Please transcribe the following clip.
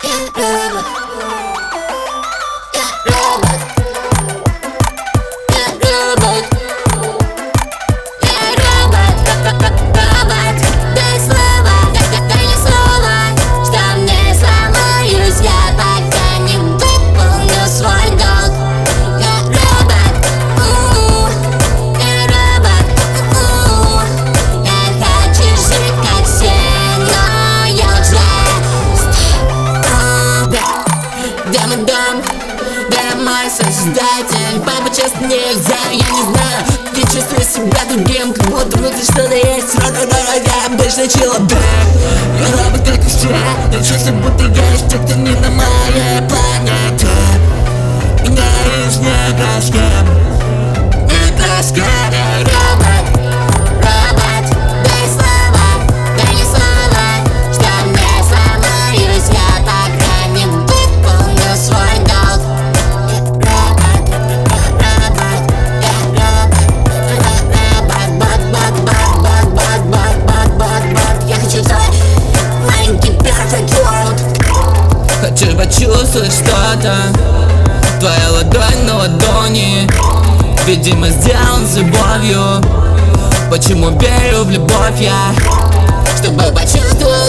Создатель, папа, честно нельзя, я не знаю. Я чувствую себя другим, как будто внутри что-то есть. Я обычный человек, я робот, как и все. Я чувствую, будто есть кто-то не на моей планете. Меня из некраски, робот, робот, дай слова, дай не слова, что не сломаюсь, я по крайней мере выполню свой долг. Хочу почувствовать что-то, твоя ладонь на ладони, видимо сделан с любовью. Почему верю в любовь я, чтобы почувствовать